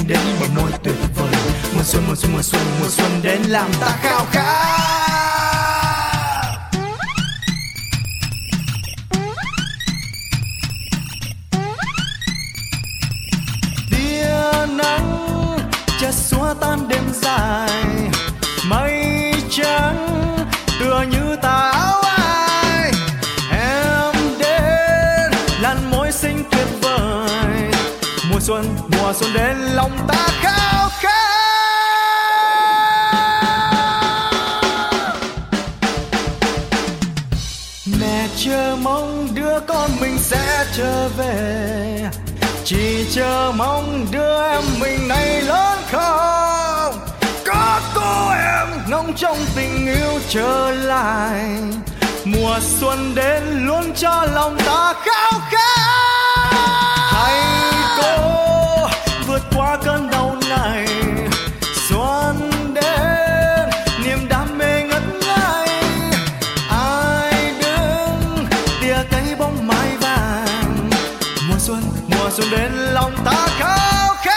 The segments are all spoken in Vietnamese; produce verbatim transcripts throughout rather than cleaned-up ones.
đến bờ môi tuyệt vời. Mùa xuân mùa xuân mùa xuân mùa xuân đến làm ta khao khát. Tia nắng chợt xóa tan đêm dài, mây trắng tựa như tà áo ai. Em đến làn môi xinh tuyệt vời. Mùa xuân mùa xuân đến lòng ta khao khát. Mẹ chờ mong đứa con mình sẽ trở về, chỉ chờ mong đứa em mình này lớn không. Có cô em ngóng trong tình yêu trở lại. Mùa xuân đến luôn cho lòng ta khao khát. Hãy cô vượt qua cơn đau này. Xuân đến niềm đam mê ngất ngây. Ai đứng tia cây bóng mai vàng. Mùa xuân mùa xuân đến lòng ta khao khát.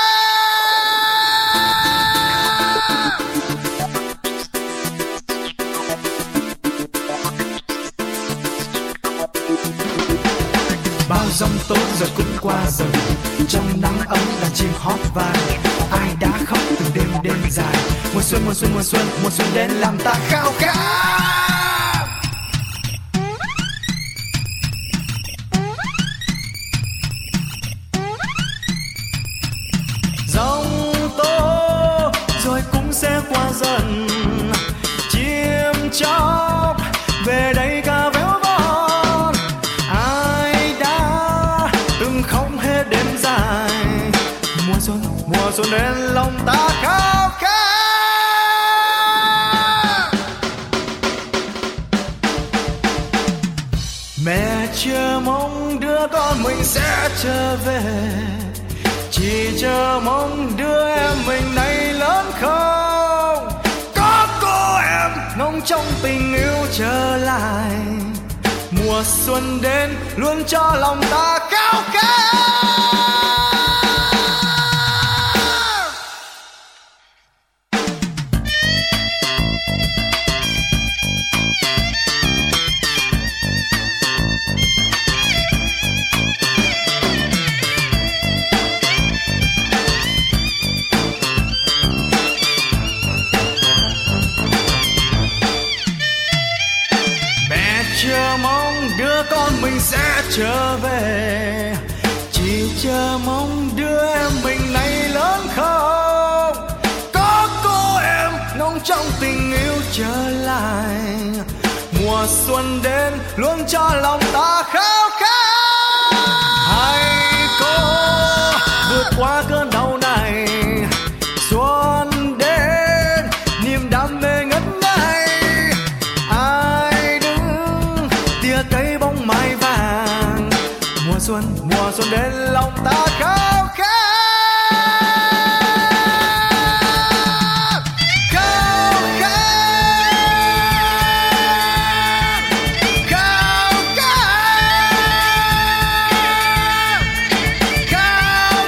Bao giông tố rồi cũng qua rồi, trong nắng ấm là chim hót vang. Ai đã khóc từng đêm đêm dài. Mùa xuân mùa xuân mùa xuân mùa xuân đến làm ta khao khát. Giông tố rồi cũng sẽ qua dần. Chim chóc về đây ca véo von. Ai đã từng không hết đêm dài. Mùa xuân mùa xuân đến lòng ta khao khát. Mẹ chờ mong đứa con mình sẽ trở về, chỉ chờ mong đứa em mình này lớn không. Có cô em ngóng trong tình yêu trở lại. Mùa xuân đến luôn cho lòng ta khao khát. Chờ mong đứa con mình sẽ trở về, chỉ chờ mong đứa em mình này lớn không. Có cô em ngóng trong tình yêu trở lại. Mùa xuân đến luôn cho lòng ta khao khát. Hãy cô vượt qua cơn đau này. Xuân đến niềm đam mê ngất ngây. Cây bóng mai vàng. Mùa xuân mùa xuân đến lòng ta khao khát. Khao khát. Khao khát. Khao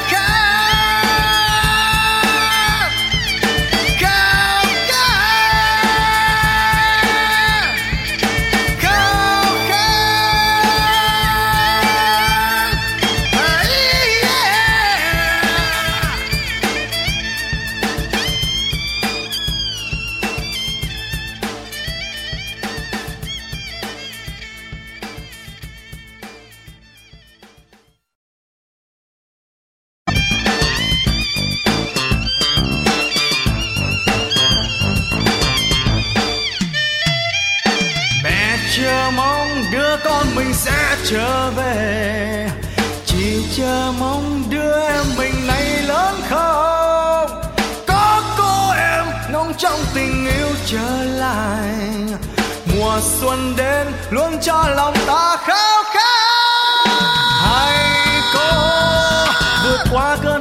khát. Khao chờ mong đứa con mình sẽ trở về, chỉ chờ mong đứa em mình này lớn không. Có cô em ngóng trong tình yêu trở lại. Mùa xuân đến luôn cho lòng ta khao khát. Hãy cô vượt qua cơn